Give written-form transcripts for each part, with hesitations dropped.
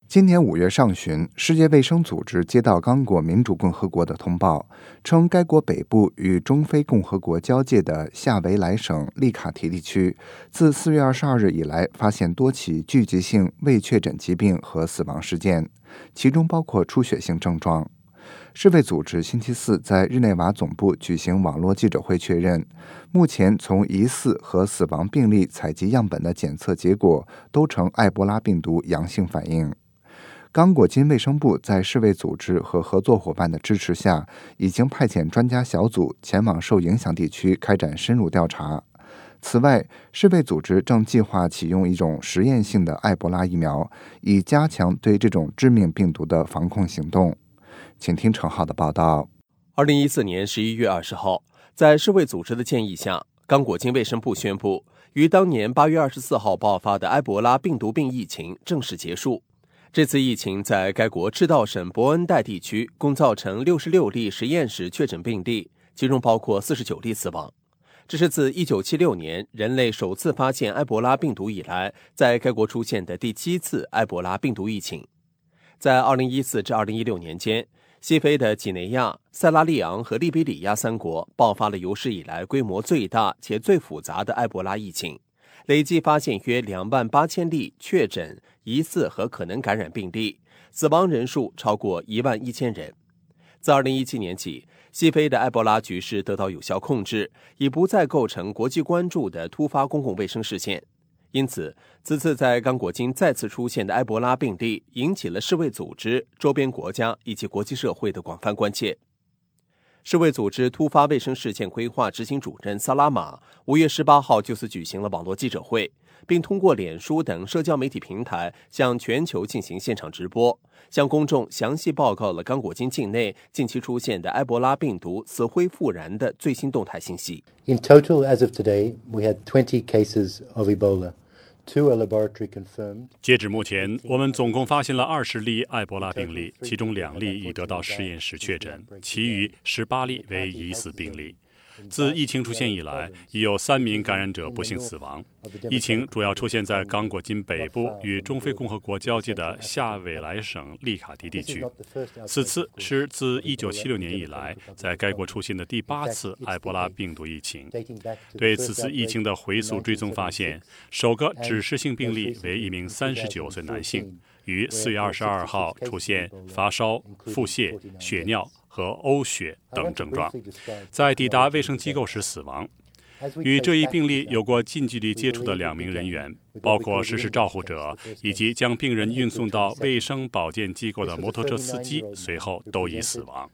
今年5月上旬，世界卫生组织接到刚果民主共和国的通报，称该国北部与中非共和国交界的夏维莱省利卡提地区，自4月22日以来发现多起聚集性未确诊疾病和死亡事件，其中包括出血性症状。世卫组织星期四在日内瓦总部举行网络记者会确认，目前从疑似和死亡病例采集样本的检测结果都呈埃博拉病毒阳性反应。刚果金卫生部在世卫组织和合作伙伴的支持下，已经派遣专家小组前往受影响地区开展深入调查。此外，世卫组织正计划启用一种实验性的埃博拉疫苗，以加强对这种致命病毒的防控行动。请听程浩的报道。 2014年11月20号，在世卫组织的建议下，刚果金卫生部宣布，于当年8月24号爆发的埃博拉病毒病疫情正式结束。这次疫情在该国赤道省伯恩代地区共造成66例实验室确诊病例，其中包括49例死亡。这是自1976年人类首次发现埃博拉病毒以来，在该国出现的第7次埃博拉病毒疫情。在2014至2016年间，西非的几内亚、塞拉利昂和利比里亚3国爆发了有史以来规模最大且最复杂的埃博拉疫情，累计发现约28000例确诊、疑似和可能感染病例，死亡人数超过11000人。自2017年起，西非的埃博拉局势得到有效控制，已不再构成国际关注的突发公共卫生事件。因此，此次在刚果金再次出现的埃博拉病例引起了世卫组织、周边国家以及国际社会的广泛关切。世卫组织突发卫生事件规划执行主任萨拉马5月18号就此举行了网络记者会，并通过脸书等社交媒体平台向全球进行现场直播，向公众详细报告了刚果金境内近期出现的埃博拉病毒死灰复燃的最新动态信息。 In total, as of today, we had 20 cases of Ebola. 截止目前，我们总共发现了20例埃博拉病例，其中2例已得到实验室确诊，其余18例为疑似病例。自疫情出现以来，已有3名感染者不幸死亡。疫情主要出现在刚果金北部与中非共和国交界的夏韦莱省利卡迪地区。此次是自1976年以来在该国出现的第8次埃博拉病毒疫情。对此次疫情的回溯追踪发现，首个指示性病例为一名39岁男性，于4月22号出现发烧、腹泻、血尿和呕血等症状，在抵达卫生机构时死亡。与这一病例有过近距离接触的2名人员，包括实时照护者以及将病人运送到卫生保健机构的摩托车司机，随后都已死亡。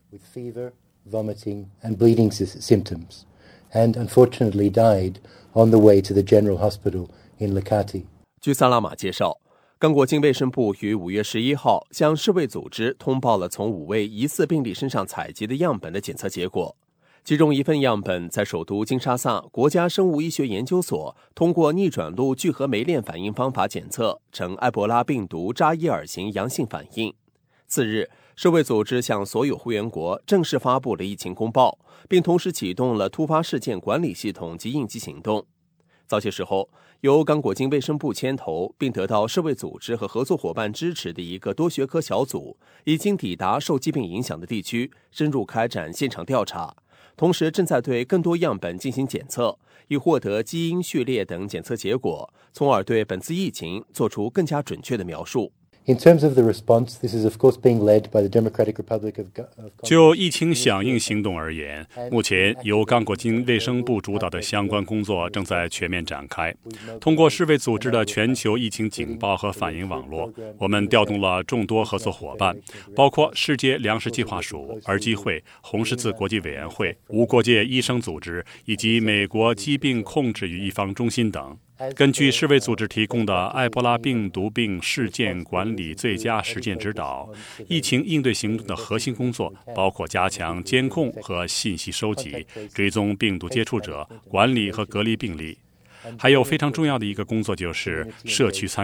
据萨拉马介绍，刚果金卫生部于5月11号向世卫组织通报了从5位疑似病例身上采集的样本的检测结果，其中1份样本在首都金沙萨国家生物医学研究所通过逆转录聚合酶链反应方法检测呈埃博拉病毒扎伊尔型阳性反应。次日，世卫组织向所有会员国正式发布了疫情公报，并同时启动了突发事件管理系统及应急行动。早些时候，由刚果金卫生部牵头并得到世卫组织和合作伙伴支持的一个多学科小组，已经抵达受疾病影响的地区，深入开展现场调查，同时正在对更多样本进行检测，以获得基因序列等检测结果，从而对本次疫情做出更加准确的描述。 In terms of the response, this is of course being led by the Democratic Republic of Congo. 就疫情响应行动而言，目前由刚果金卫生部主导的相关工作正在全面展开。通过世卫组织的全球疫情警报和反应网络，我们调动了众多合作伙伴，包括世界粮食计划署、儿基会、红十字国际委员会、无国界医生组织以及美国疾病控制与预防中心等。根据世卫组织提供的埃博拉病毒病事件管理最佳实践指导，疫情应对行动的核心工作包括加强监控和信息收集、追踪病毒接触者、管理和隔离病例。还有非常重要的一个工作就是社区参与，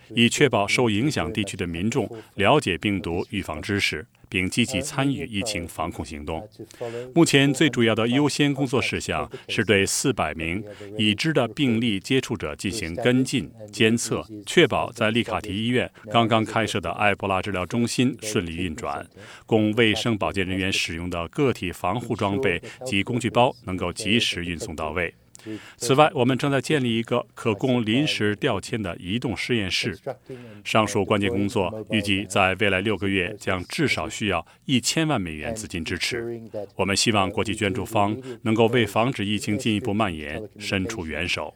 以确保受影响地区的民众了解病毒预防知识，并积极参与疫情防控行动。目前最主要的优先工作事项是对400名已知的病例接触者进行跟进、监测，确保在利卡提医院刚刚开设的埃博拉治疗中心顺利运转，供卫生保健人员使用的个体防护装备及工具包能够及时运送到位。此外，我们正在建立一个可供临时调迁的移动实验室。上述关键工作预计在未来6个月将至少需要1000万美元资金支持。我们希望国际捐助方能够为防止疫情进一步蔓延伸出援手。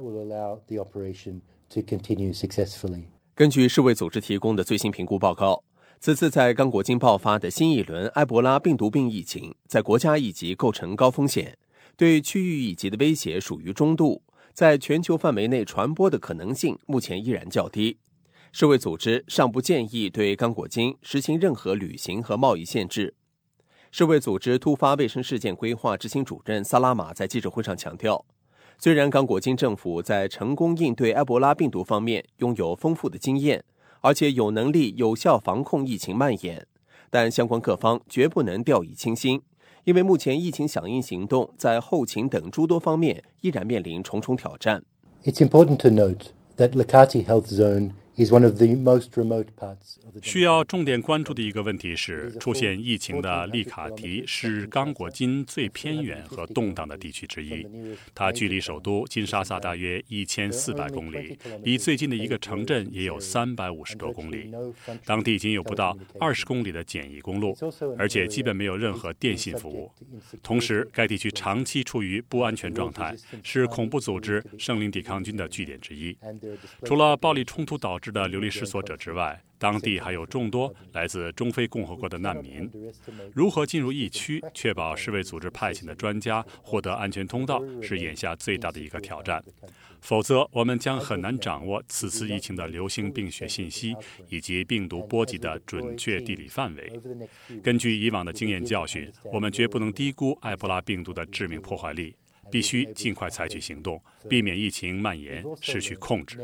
根据世卫组织提供的最新评估报告，此次在刚果金爆发的新一轮埃博拉病毒病疫情，在国家一级构成高风险，对区域一级的威胁属于中度，在全球范围内传播的可能性目前依然较低。世卫组织尚不建议对刚果金实行任何旅行和贸易限制。世卫组织突发卫生事件规划执行主任萨拉玛在记者会上强调，虽然刚果金政府在成功应对埃博拉病毒方面拥有丰富的经验，而且有能力有效防控疫情蔓延，但相关各方绝不能掉以轻心，因为目前疫情响应行动在后勤等诸多方面依然面临重重挑战。 It's important to note that Lekati Health Zone is one of the most remote parts of the 需要重点关注的一个问题是，出现疫情的利卡提是刚果金最偏远和动荡的地区之一，它距离首都金沙萨大约1400公里，离最近的一个城镇也有350多公里。当地仅有不到20公里的简易公路，而且基本没有任何电信服务。同时，该地区长期处于不安全状态，是恐怖组织圣灵抵抗军的据点之一。除了暴力冲突导致的流离失所者之外，当地还有众多来自中非共和国的难民。如何进入疫区，确保世卫组织派遣的专家获得安全通道，是眼下最大的一个挑战。否则，我们将很难掌握此次疫情的流行病学信息以及病毒波及的准确地理范围。根据以往的经验教训，我们绝不能低估埃博拉病毒的致命破坏力，必须尽快采取行动，避免疫情蔓延失去控制。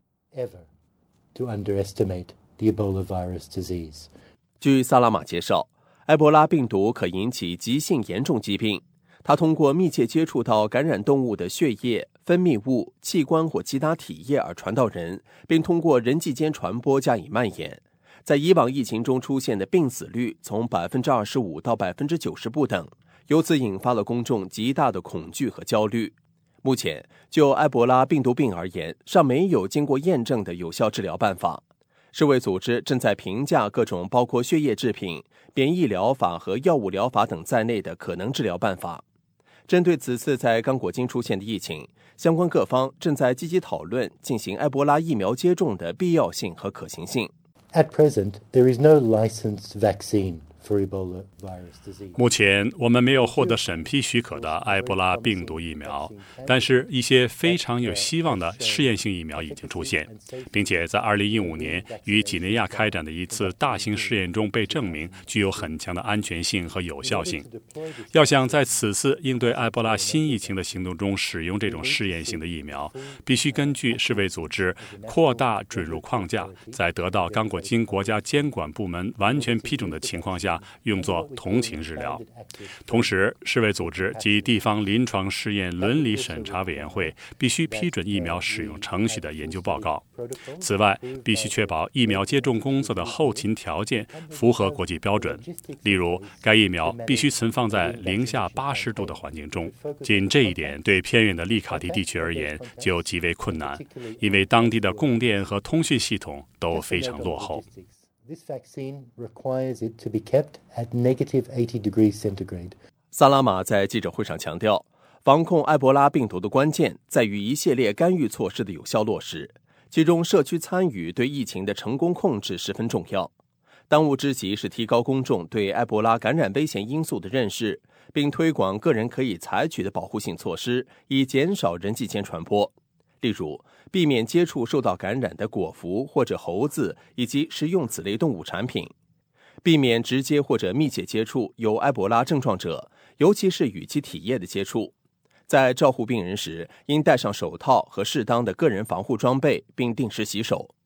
to underestimate the Ebola virus disease. 据萨拉玛介绍，埃博拉病毒可引起急性严重疾病，它通过密切接触到感染动物的血液、分泌物、器官或其他体液而传到人，并通过人际间传播加以蔓延。在以往疫情中出现的病死率从25%到90%不等，由此引发了公众极大的恐惧和焦虑。目前，就埃博拉病毒病而言，尚没有经过验证的有效治疗办法。世卫组织正在评价各种包括血液制品、免疫疗法和药物疗法等在内的可能治疗办法。针对此次在刚果金出现的疫情，相关各方正在积极讨论进行埃博拉疫苗接种的必要性和可行性。 At present, there is no licensed vaccine for Ebola virus disease. 目前我们没有获得审批许可的埃博拉病毒疫苗，但是一些非常有希望的试验性疫苗已经出现，并且在2015年与几内亚开展的一次大型试验中被证明具有很强的安全性和有效性。要想在此次应对埃博拉新疫情的行动中使用这种试验性的疫苗，必须根据世卫组织扩大准入框架，在得到刚果金国家监管部门完全批准的情况下用作同情治疗。同时，世卫组织及地方临床试验伦理审查委员会必须批准疫苗使用程序的研究报告。此外，必须确保疫苗接种工作的后勤条件符合国际标准，例如该疫苗必须存放在零下80度的环境中。仅这一点对偏远的利卡迪地区而言就极为困难，因为当地的供电和通讯系统都非常落后。 This vaccine requires it to be kept at -80 degrees centigrade. 萨拉玛在记者会上强调，防控埃博拉病毒的关键在于一系列干预措施的有效落实，其中社区参与对疫情的成功控制十分重要。当务之急是提高公众对埃博拉感染危险因素的认识，并推广个人可以采取的保护性措施，以减少人际间传播。例如，避免接触受到感染的果蝠或者猴子以及食用此类动物产品，避免直接或者密切接触有埃博拉症状者，尤其是与其体液的接触。在照护病人时，应戴上手套和适当的个人防护装备，并定时洗手。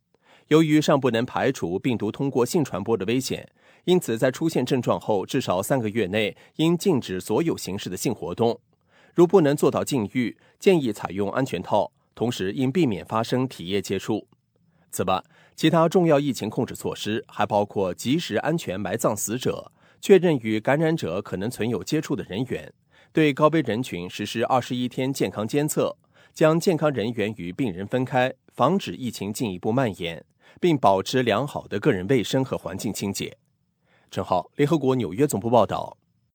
由于尚不能排除病毒通过性传播的危险，因此在出现症状后至少3个月内应禁止所有形式的性活动。如不能做到禁欲，建议采用安全套，同时应避免发生体液接触。此外，其他重要疫情控制措施还包括及时安全埋葬死者，确认与感染者可能存有接触的人员，对高危人群实施21天健康监测，将健康人员与病人分开，防止疫情进一步蔓延，并保持良好的个人卫生和环境清洁。陈浩，联合国纽约总部报道。